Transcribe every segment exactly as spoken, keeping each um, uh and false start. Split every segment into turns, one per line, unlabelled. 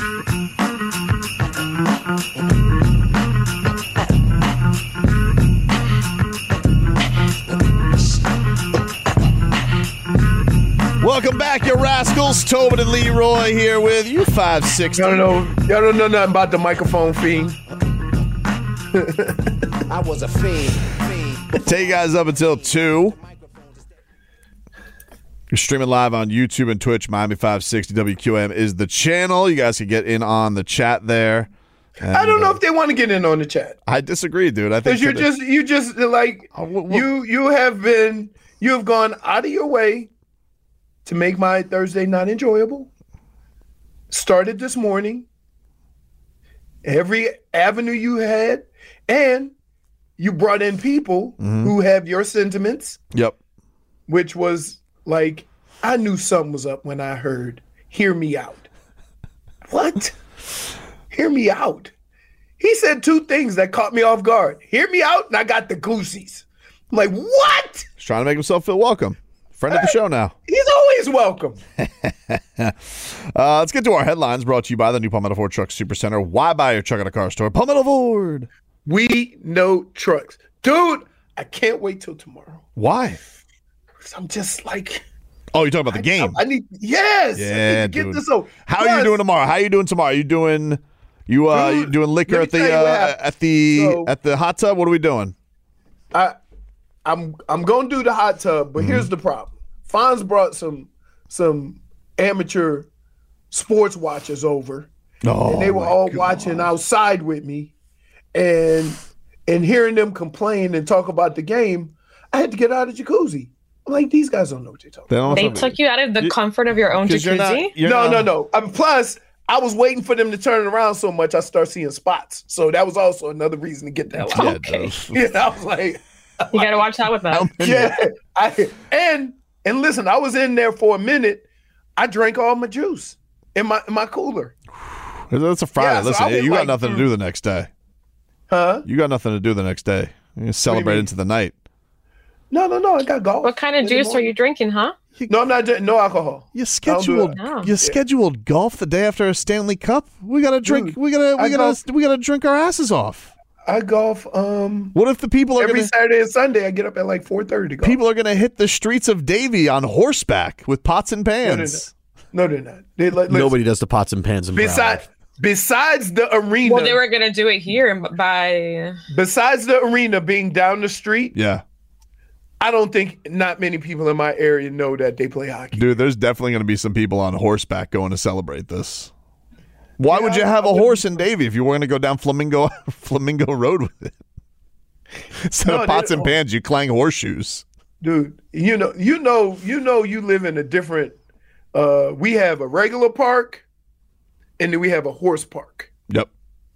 Welcome back, you rascals. Tobin and Leroy here with you, five sixty.
Y'all don't know, y'all don't know nothing about the microphone fiend.
I was a fiend. fiend.
Take you guys up until two. You're streaming live on YouTube and Twitch. Miami five sixty W Q M is the channel. You guys can get in on the chat there. And,
I don't know
uh,
if they want to get in on the chat.
I disagree, dude. I think
Because you're
that
just, you just like,
Oh, wh- wh-
you you have been, you have gone out of your way to make my Thursday not enjoyable. Started this morning. Every avenue you had, and you brought in people
Mhm.
who have your sentiments,
Yep.
which was like, I knew something was up when I heard, hear me out. What? Hear me out. He said two things that caught me off guard. Hear me out, and I got the goosies. I'm like, what?
He's trying to make himself feel welcome. Friend of the show now.
He's always welcome.
Uh, let's get to our headlines brought to you by the new Palmetto Ford Truck Supercenter. Why buy your truck at a car store? Palmetto Ford.
We know trucks. Dude, I can't wait till tomorrow.
Why?
I'm just like,
Oh, you're talking about the game.
I, I need, yes.
Yeah,
I need to get
dude.
this over.
How are you
Plus,
doing tomorrow? How are you doing tomorrow? Are you doing you uh
Dude,
you doing liquor
let
at
me
the
tell you what
uh,
happened.
at the
So-
at the hot tub? What are we doing?
I, I'm I'm gonna do the hot tub, but
Mm-hmm.
here's the problem. Fonz brought some some amateur sports watchers over,
Oh,
and they were
my
all
God.
watching outside with me, and and hearing them complain and talk about the game. I had to get out of the jacuzzi. I'm like, these guys don't know what they're talking
They,
about.
don't
They took you out of the
You-
comfort of your own
'cause you're
jacuzzi.
not- you're
No,
not-
no, no. Um, plus, I was waiting for them to turn it around so much I start seeing spots. So that was also another reason to get the hell out.
Yeah,
Okay.
dude.
Yeah, I was like,
You got to watch out with that.
How many-
yeah. I, and and listen, I was in there for a minute. I drank all my juice in my in my cooler.
It's a Friday.
Yeah, so
Listen,
I was
you got
like,
nothing to
mm.
do the next day.
Huh?
You got nothing to do the next day. You celebrate
mean?
into the night.
No, no, no. I got golf.
What kind of
in the
juice are
morning.
you drinking, huh?
No, I'm not drinking. No alcohol.
You
do
scheduled
it.
No.
you scheduled golf the day after a Stanley Cup. We gotta drink.
Dude,
we gotta we
I
gotta
golf-
we gotta drink our asses off.
I golf um
What if the people are
every
gonna
Saturday and Sunday. I get up at like four thirty to golf.
people are gonna hit the streets of Davie on horseback with pots and pans?
No, they're not. They, like, listen,
Nobody does the pots and pans and
Besides, besides the arena,
Well, they were going to do it here by.
besides the arena being down the street,
Yeah,
I don't think not many people in my area know that they play hockey.
dude. There's definitely gonna be some people on horseback going to celebrate this. Why
Yeah,
would you
I-
have
I
a
wouldn't
horse in Davie if you were going to go down Flamingo Flamingo Road with it? Instead
No,
of pots
they-
and pans, you clang horseshoes.
Dude, you know, you know, you know, you live in a different. Uh, we have a regular park, and then we have a horse park.
Yep.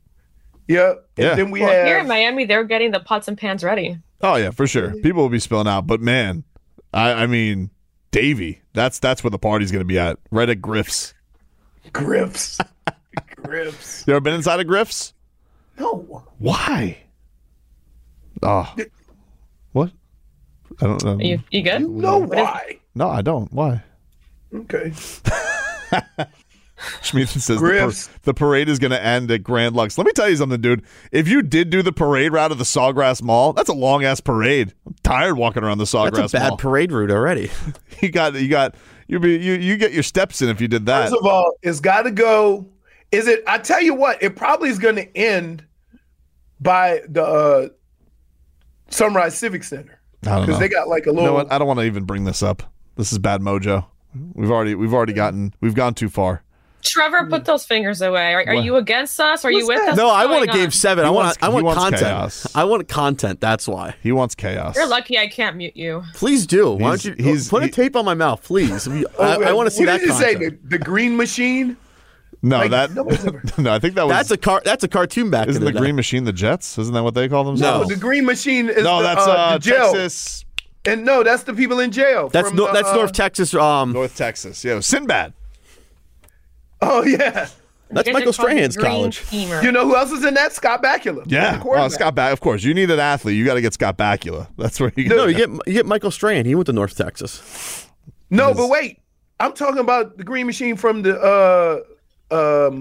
Yeah, and
Yeah.
then we
Well,
have.
here in Miami, they're getting the pots and pans ready.
Oh yeah, for sure. People will be spilling out, but man, I, I mean, Davie, that's that's where the party's gonna be at. Right at Griff's.
Griffs. Griffs.
You ever been inside of Griff's?
No.
Why? Oh, what? I don't know.
You, you good?
You know
What is-
why?
No, I don't. Why?
Okay.
Schmeathan says the,
Griff's.
par- the parade is going to end at Grand Lux. Let me tell you something, dude. If you did do the parade route of the Sawgrass Mall, that's a long ass parade. I'm tired walking around the Sawgrass
That's a bad
Mall.
parade route already.
you got, you got, you be, you you get your steps in if you did that.
First of all, it's got to go. Is it? I tell you what, it probably is going to end by the uh, Sunrise Civic Center
I don't know.
because they got like a
You
little.
know what? I don't want to even bring this up. This is bad mojo. We've already, we've already gotten, we've gone too far.
Trevor, put those fingers away. Are, are
What?
you against us? Are you
What's
with
that?
us?
No,
What's
I want
going
a game
on?
seven.
He
I
wants-
want. I
he
want
wants
content.
chaos.
I want content. That's why.
He wants chaos.
You're lucky I can't mute you.
Please do. Why
He's-
don't you
he's-
put a
he-
tape on my mouth, please? I,
Oh,
I want to see
what
that
did you
content.
say? The, the Green Machine?
No,
Like,
that,
nobody's ever-
no, I think that was,
That's a car. That's a cartoon back
isn't
in
the
the,
Green
day.
Machine the Jets? Isn't that what they call themselves?
No, the Green Machine is
No,
the,
that's
uh,
uh,
the jail.
Texas,
And no, that's the people in jail.
That's
from
no,
the,
that's
uh,
North Texas. Um,
North Texas. Yeah, Sinbad.
Oh yeah.
that's
You guys
Michael
are called
Strahan's
Green
college.
Teamer.
You know who else is in that? Scott Bakula.
Yeah,
The quarterback.
oh, Scott Bakula. Of course, you need an athlete. You got to get Scott Bakula. That's where you
No,
get.
you get you get Michael Strahan. He went to North Texas.
No, but wait. I'm talking about the Green Machine from the uh um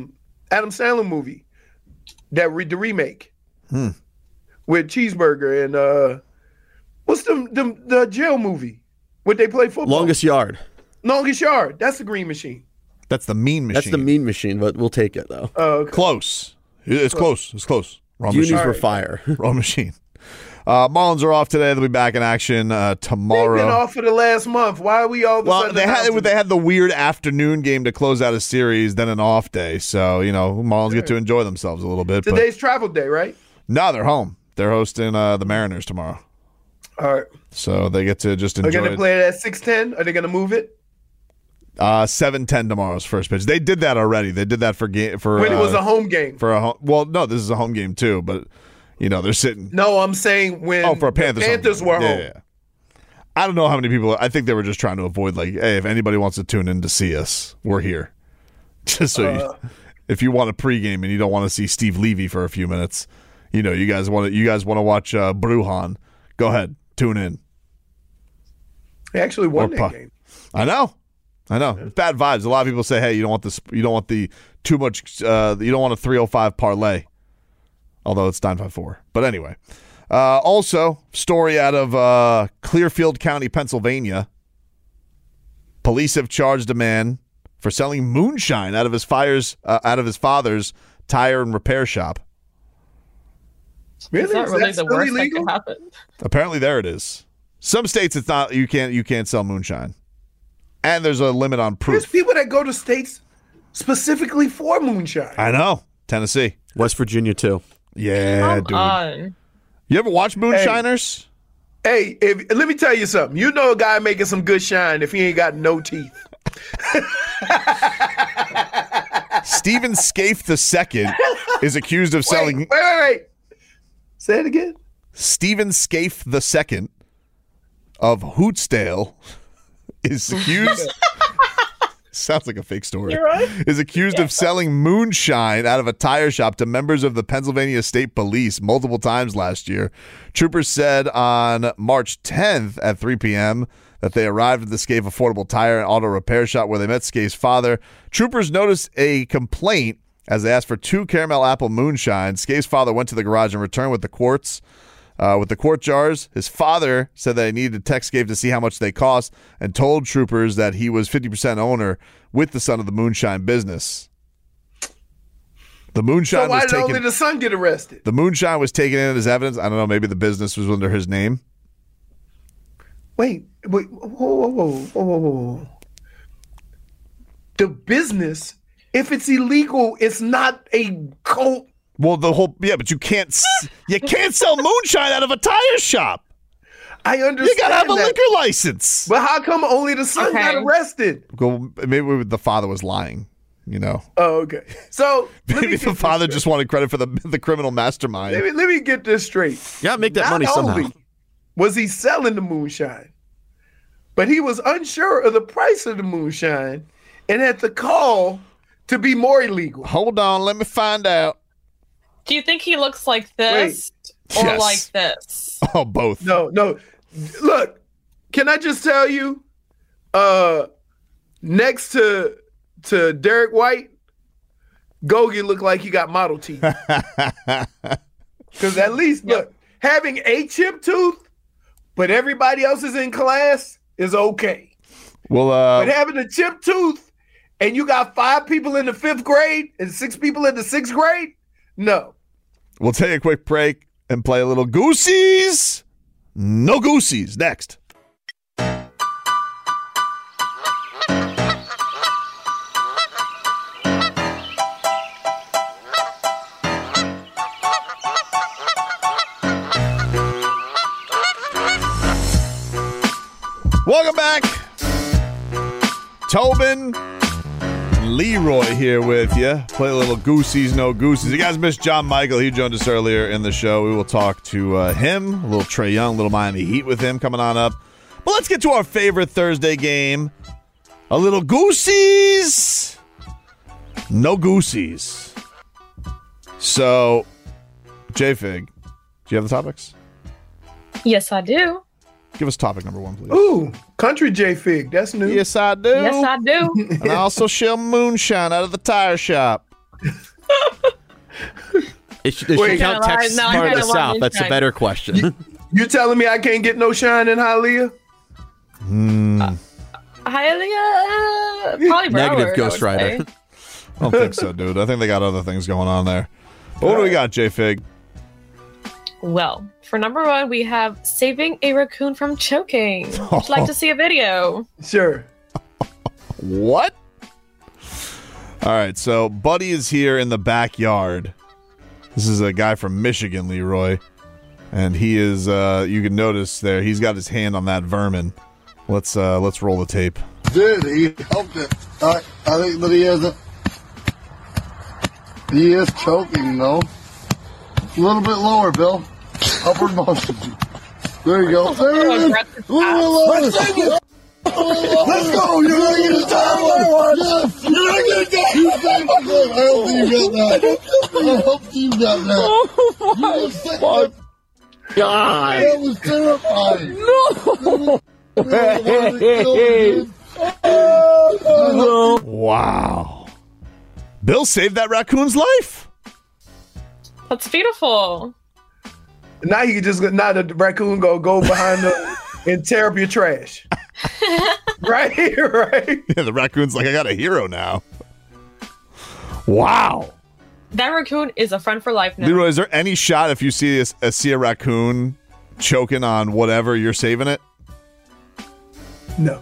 Adam Sandler movie, that re- the remake
Hmm.
with Cheeseburger and uh, what's the, the the jail movie where they play football?
Longest Yard.
Longest Yard. That's the Green Machine.
That's the mean machine.
That's the mean machine, but we'll take it though.
Oh, okay.
Close. It's close. It's close. Wrong
Unis
machine.
were fire.
Wrong machine. Uh, Marlins are off today. They'll be back in action uh,
They've
tomorrow.
been off for the last month. Why are we all? Of a
Well,
sudden
they had
announcing-
they had the weird afternoon game to close out a series, then an off day. So you know, Marlins get to enjoy themselves a little bit. But
Today's travel day, right?
no, they're home. They're hosting uh, the Mariners tomorrow,
All right.
so they get to just
Are they
enjoy.
going to
it.
play it at six ten? Are they going to move it?
Uh, seven ten tomorrow's first pitch. They did that already. They did that for game for
When it was
uh,
a home game.
for a home. Well, no, this is a home game too. But you know, they're sitting.
No, I'm saying when
Oh, for a Panthers.
the Panthers
home
were
game.
home.
Yeah, yeah, yeah. I don't know how many people. I think they were just trying to avoid like, hey, if anybody wants to tune in to see us, we're here. Just so
Uh.
you, if you want a pregame and you don't want to see Steve Levy for a few minutes, you know, you guys want to you guys want to watch uh, Brujan, go ahead, tune in.
They actually won
Or
that
pu-
game.
I know, I know. It's bad vibes. A lot of people say, hey, you don't want this. You don't want the too much. Uh, you don't want a three oh five parlay. Although it's nine five four. But anyway. Uh, also, story out of uh, Clearfield County, Pennsylvania. Police have charged a man for selling moonshine out of his fires uh, out of his father's tire and repair shop.
Really?
Is that
Is
really
that
the
still
worst
illegal?
that could happen?
Apparently, there it is. Some states, it's not. You can't. You can't sell moonshine, and there's a limit on
There's
proof.
people that go to states specifically for moonshine.
I know. Tennessee.
West Virginia too.
Yeah,
Come
dude.
on.
You ever watch Moonshiners?
Hey, if, let me tell you something. You know a guy making some good shine if he ain't got no teeth.
Stephen Scaife the Second is accused of
Wait,
selling.
wait, wait, wait. Say it again.
Stephen Scaife the Second of Hootsdale is accused. Sounds like a fake story.
You're right.
Is accused of selling moonshine out of a tire shop to members of the Pennsylvania State Police multiple times last year. Troopers said on March tenth at three p.m. that they arrived at the Scaife Affordable Tire and Auto Repair Shop where they met Scaife's father. Troopers noticed a complaint as they asked for two caramel apple moonshine. Scaife's father went to the garage and returned with the quarts. Uh, with the quart jars, his father said that he needed to text Scaife to see how much they cost and told troopers that he was fifty percent owner with the son of the moonshine business. The moonshine
So why
was
did
taken.
only the son get arrested?
The moonshine was taken in as evidence. I don't know. Maybe the business was under his name.
Wait, wait, whoa, whoa, whoa, whoa, whoa, whoa. The business, if it's illegal, it's not a cult.
Well, the whole yeah, but you can't s- you can't sell moonshine out of a tire shop.
I understand.
You gotta have a
that.
liquor license.
But how come only the son got
Okay.
arrested?
Well, maybe the father was lying. You know,
Oh, okay. So let me
maybe
get
the
this
father
straight.
just wanted credit for the the criminal mastermind.
Let me, let me get this straight.
You gotta make that
Not
money somehow.
only was he selling the moonshine, but he was unsure of the price of the moonshine and had to call to be more illegal.
Hold on, let me find out.
Do you think he looks like this or
Yes.
like this?
Oh, both.
No, no. Look, can I just tell you, uh, next to to Derek White, Gogi looked like he got model teeth. Because at least, look, having a chip tooth, but everybody else is in class is okay.
Well, uh,
But having a chip tooth and you got five people in the fifth grade and six people in the sixth grade, no.
we'll take a quick break and play a little Goosies. No Goosies. Next. Welcome back. Tobin, Leroy here with you. Play a little Goosies, no Goosies. You guys missed John Michael. He joined us earlier in the show. We will talk to uh, him, a little Trae Young, a little Miami Heat with him coming on up. But let's get to our favorite Thursday game. A little Goosies, no Goosies. So, J-Fig, do you have the topics?
Yes, I do.
Give us topic number one, please.
Ooh, country J Fig. That's new.
Yes, I do.
Yes, I do.
And I also shell moonshine out of the tire shop.
It should, it
Wait.
should count
Kinda
Texas
lied. No,
part
I
of the
kinda want
South. That's a
moonshine.
better question.
You telling me I can't get no shine in Hialeah?
Hialeah, probably
Negative
Broward,
Ghost
I would
Rider.
say.
I don't think so, dude. I think they got other things going on there. But what do we got, J-Fig?
Well, for number one, we have saving a raccoon from choking. Would you like to see a video?
Sure.
What? All right, so Buddy is here in the backyard. This is a guy from Michigan, Leroy. And he is, uh, you can notice there, he's got his hand on that vermin. Let's uh, let's roll the tape.
Did he helped it? I, I think that he isn't. He is choking, though. A little bit lower, Bill. Upward motion. There you go. There it is. A little bit lower. Let's go. You're going to get a time one. Yes. You're going to get a time. You saved the game. I hope you got that. I hope you got that. Oh, my God. God. That was terrifying. No.
Wow. Bill saved that raccoon's life.
That's beautiful.
Now you can just now the raccoon go go behind the and tear up your trash. Right, right.
Yeah, the raccoon's like, I got a hero now. Wow.
That raccoon is a friend for life now.
Leroy, is there any shot if you see a, a, see a raccoon choking on whatever, you're saving it?
No.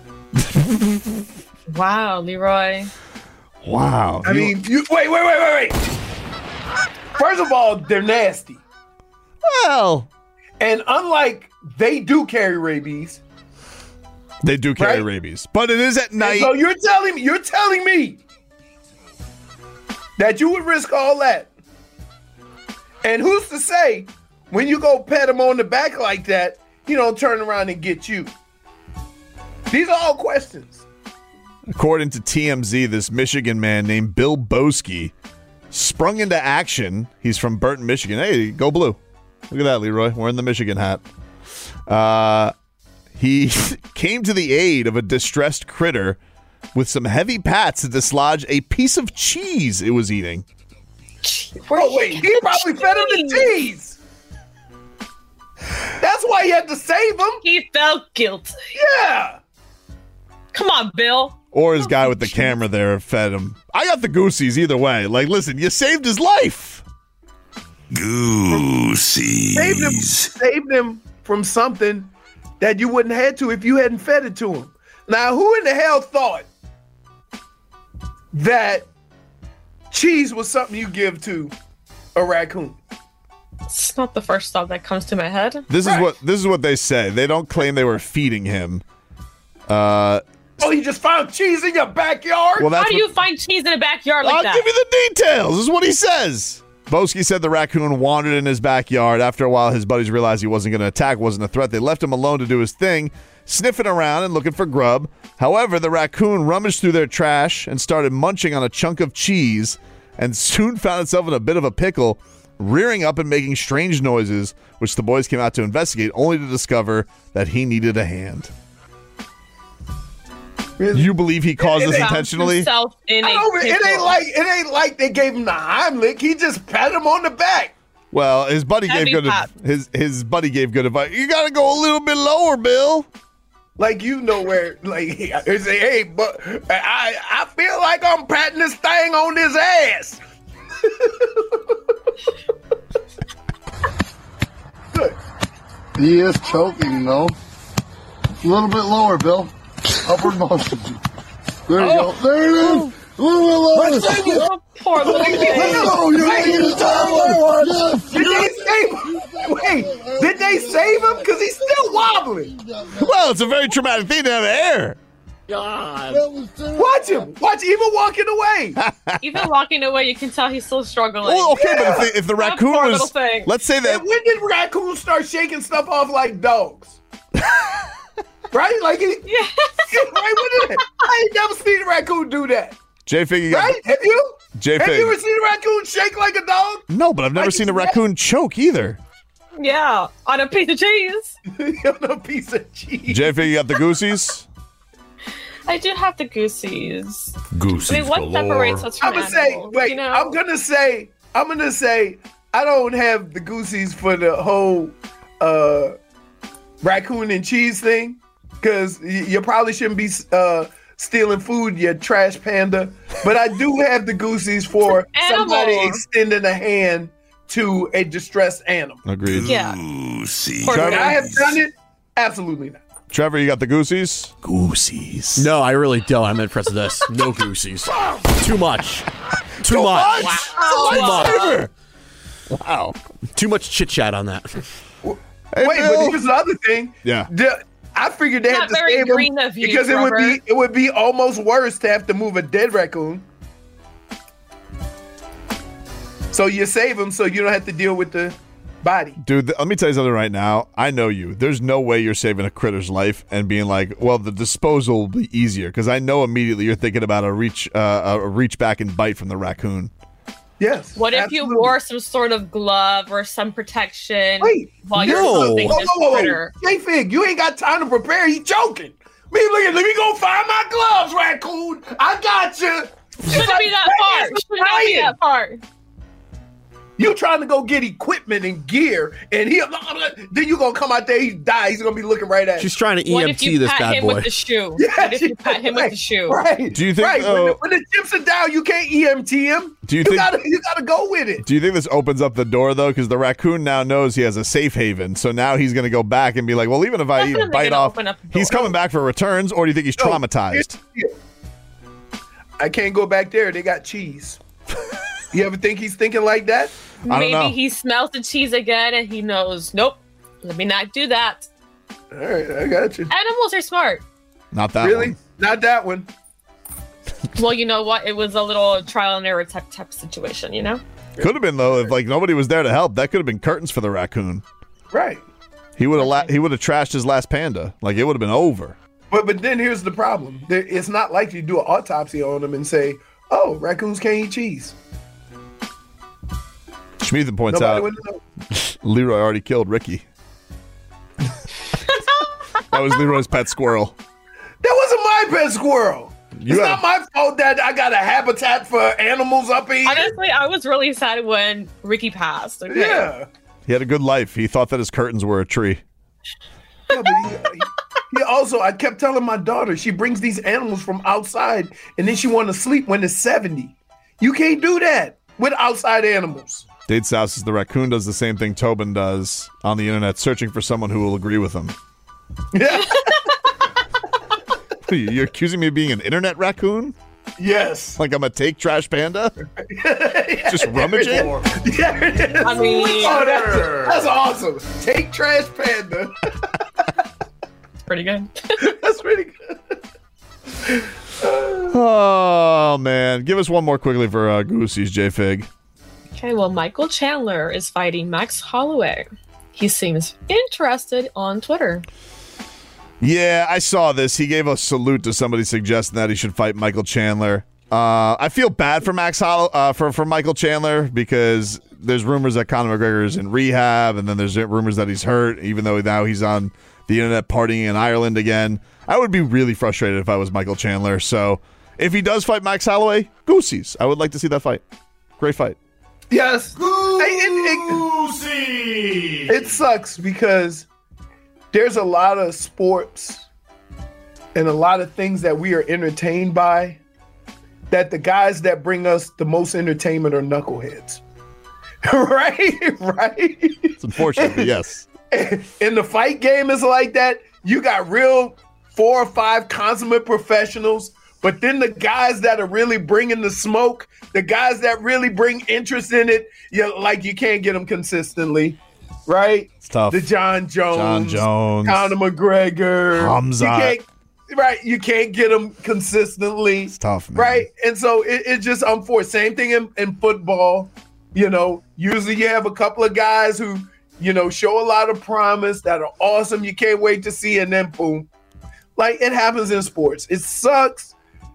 Wow, Leroy.
Wow.
I
You-
mean, you wait, wait, wait, wait, wait. First of all, they're nasty.
well,
And unlike they do carry rabies.
they do carry
Right?
rabies, but it is at
And
night.
so you're telling me, you're telling me that you would risk all that. And who's to say when you go pet him on the back like that, he don't turn around and get you? These are all questions.
According to T M Z, this Michigan man named Bill Boski sprung into action. He's from Burton, Michigan. Hey, go blue. Look at that, Leroy. Wearing the Michigan hat. Uh, he came to the aid of a distressed critter with some heavy pats to dislodge a piece of cheese it was eating.
Oh, wait, he probably fed him the cheese. That's why he had to save him.
He felt guilty.
Yeah.
Come on, Bill.
Or his guy with the camera there fed him. I got the goosies either way. Like, listen, you saved his life.
Saved him, saved him from something that you wouldn't have to if you hadn't fed it to him. Now, who in the hell thought that cheese was something you give to a raccoon?
It's not the first thought that comes to my head.
This
Right.
is what this is what they say. They don't claim they were feeding him. Uh,
Oh, you just found cheese in your backyard?
well,
How
that's
do
what,
you find cheese in a backyard like
I'll
that?
give you the details. This is what he says. Boski said the raccoon wandered in his backyard. After a while, his buddies realized he wasn't going to attack, wasn't a threat. They left him alone to do his thing, sniffing around and looking for grub. However, the raccoon rummaged through their trash and started munching on a chunk of cheese and soon found itself in a bit of a pickle, rearing up and making strange noises, which the boys came out to investigate, only to discover that he needed a hand.
Really?
You believe he caused this
Found
intentionally?
himself in a
I don't- it ain't
pickle.
like it ain't like they gave him the Heimlich. He just pat him on the back.
Well, his buddy
Heavy
gave good
pop.
his his buddy gave good advice. You got to go a little bit lower, Bill.
Like you know where, like he say, hey, but I I feel like I'm patting this thing on his ass. Good.
He is choking, though. A little bit lower, Bill. Upward motion. There you go. There it is. A little bit lower.
Oh, poor little
Let's
thing.
go. You're going to get a time one. Yes.
Did they save him? Wait, did they save him? Because he's still wobbling.
Well, it's a very traumatic thing to have air.
That was terrible.
Watch him. Watch even walking away.
Even walking away, you can tell he's still struggling.
Well, okay, but if the, if the
That
raccoon
poor
was,
little thing.
let's say that,
And when did raccoons start shaking stuff off like dogs? Right? Like, it,
Yeah.
right? When did it? I ain't never seen a raccoon do that.
J Fig, got
Right? Have you?
J
Have you ever
Fig.
seen a raccoon shake like a dog?
No, but I've never
Like
seen a
it's-
raccoon choke either.
Yeah, on a piece of cheese.
On a piece of cheese.
J Fig, you got the goosies.
I do have the goosies.
Goosies
I mean, what
galore.
separates us from
I'm gonna say,
animals,
wait,
you know?
I'm gonna say, I'm gonna say, I don't have the goosies for the whole uh, raccoon and cheese thing, because y- you probably shouldn't be uh, stealing food, you trash panda. But I do have the goosies for somebody extending a hand to a distressed animal.
Agreed.
Yeah.
Would I have done it? Absolutely not.
Trevor, you got the goosies? Goosies.
No, I really don't. I'm impressed with this. No goosies. Too much. Too
Too
much.
much?
Wow. Too much.
Wow.
Too much chit chat on that.
Hey,
Wait,
Bill.
but here's the other thing.
Yeah.
The- I figured they
Not
had to
very
save
green
him
of you,
because it would be
Robert.
it would be almost worse to have to move a dead raccoon. So you save him so you don't have to deal with the body.
Dude, th- let me tell you something right now. I know you. There's no way you're saving a critter's life and being like, well, the disposal will be easier, because I know immediately you're thinking about a reach uh, a reach back and bite from the raccoon.
Yes.
What if
absolutely.
you wore some sort of glove or some protection
Wait,
while
no.
you're helping
Whoa,
this
whoa, whoa, whoa.
critter?
J-Fig, you ain't got time to prepare. He joking. Me, look at, let me go find my gloves, raccoon. I got you.
Shouldn't be that far. Shouldn't be that far.
You trying to go get equipment and gear, and he then you gonna come out there, he die. He's gonna be looking right at you.
She's trying to
What if
E M T
you
this
pat
bad
him
boy.
with the shoe?
Yeah,
What if you pat him
right,
with the shoe?
Right.
Do you think,
right.
uh,
when, the, when the chips are down, you can't E M T him.
Do you
you
think-
gotta you gotta go with it?
Do you think this opens up the door, though? Because the raccoon now knows he has a safe haven. So now he's going to go back and be like, well, even if I
Definitely
bite
gonna
off,
open up the
he's
door.
coming back for returns, or do you think he's
No,
traumatized?
here's the deal. I can't go back there. They got cheese. You ever think he's thinking like that?
I don't
Maybe
know.
he smells the cheese again and he knows, nope, let me not do that.
All right, I got you.
Animals are smart.
Not that
Really?
one.
Not that one.
Well, you know what? It was a little trial and error type type situation, you know?
Could have been, though, if like nobody was there to help. That could have been curtains for the raccoon.
Right.
He would have la- he would have trashed his last panda. Like, it would have been over.
But but then here's the problem. There, it's not like you do an autopsy on them and say, "Oh, raccoons can't eat cheese."
Schmieden points
Nobody
out
would know.
Leroy already killed Ricky. That was Leroy's pet squirrel.
That wasn't my pet squirrel.
You
it's
have-
not my fault that I got a habitat for animals up here.
Honestly, I was really sad when Ricky passed. Okay?
Yeah.
He had a good life. He thought that his curtains were a tree.
Yeah, but he, he also, I kept telling my daughter, she brings these animals from outside and then she want to sleep when it's seventy. You can't do that with outside animals.
Dade Souse says the raccoon does the same thing Tobin does on the internet, searching for someone who will agree with him.
Yeah.
You're accusing me of being an internet raccoon?
Yes.
Like I'm a take trash panda? Just rummaging?
Yeah, it is.
I mean-
oh, that's, that's awesome. Take trash panda.
Pretty good.
That's pretty good.
Oh, man. Give us one more quickly for uh, Goosey's, J-Fig.
Okay, well, Michael Chandler is fighting Max Holloway. He seems interested on Twitter.
Yeah, I saw this. He gave a salute to somebody suggesting that he should fight Michael Chandler. Uh, I feel bad for Max Hollow, uh, for for Michael Chandler, because there's rumors that Conor McGregor is in rehab, and then there's rumors that he's hurt, even though now he's on the internet partying in Ireland again. I would be really frustrated if I was Michael Chandler. So if he does fight Max Holloway, Goosey's. I would like to see that fight. Great fight.
Yes. Hey, it, it, it sucks because there's a lot of sports and a lot of things that we are entertained by that the guys that bring us the most entertainment are knuckleheads. Right? Right?
It's unfortunate, but yes.
In the fight game is like that. You got real four or five consummate professionals, but then the guys that are really bringing the smoke, the guys that really bring interest in it, you like you can't get them consistently, right?
It's tough.
The John Jones,
John Jones.
Conor McGregor,
Hamzat.
You can't, right? You can't get them consistently.
It's tough, man.
Right? And so it, it's just unfortunate. Same thing in, in football. You know, usually you have a couple of guys who, you know, show a lot of promise that are awesome. You can't wait to see, and then boom. Like it happens in sports. It sucks.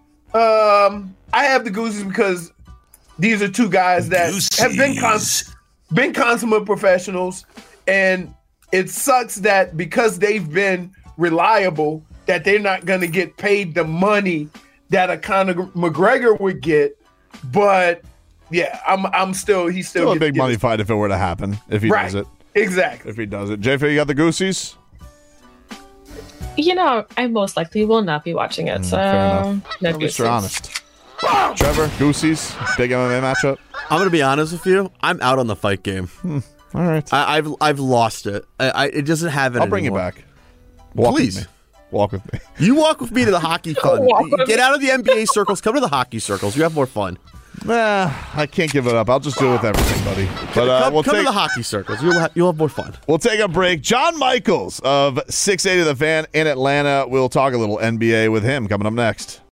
Um, I have the Goosies because these are two guys that have been cons- been consummate professionals, and it sucks that because they've been reliable, that they're not going to get paid the money that a Conor McGregor would get. But yeah, I'm I'm still he's still,
Still a
gets-
big
gets-
money fight if it were to happen. If he
Right.
does it.
Exactly.
If he does it. J F, you got the Goosies?
You know, I most likely will not be watching it. So,
Mm, fair
no
At least you're
goosies.
honest. Trevor, Goosies, big M M A matchup.
I'm gonna be honest with you. I'm out on the fight game.
All right.
I, I've I've lost it. I, I it doesn't have it.
I'll bring
anymore.
you back. Walk
Please.
with me. Walk with me.
You walk with me to the hockey fun.
Walk with
Get
me.
out of the N B A circles. Come to the hockey circles. You have more fun.
Nah, I can't give it up. I'll just do it with everything, buddy. But uh,
come
we'll
come
take
to the hockey circles. You'll have, you'll have more fun.
we'll take a break. John Michaels of six eighty The Fan in Atlanta. We'll talk a little N B A with him coming up next.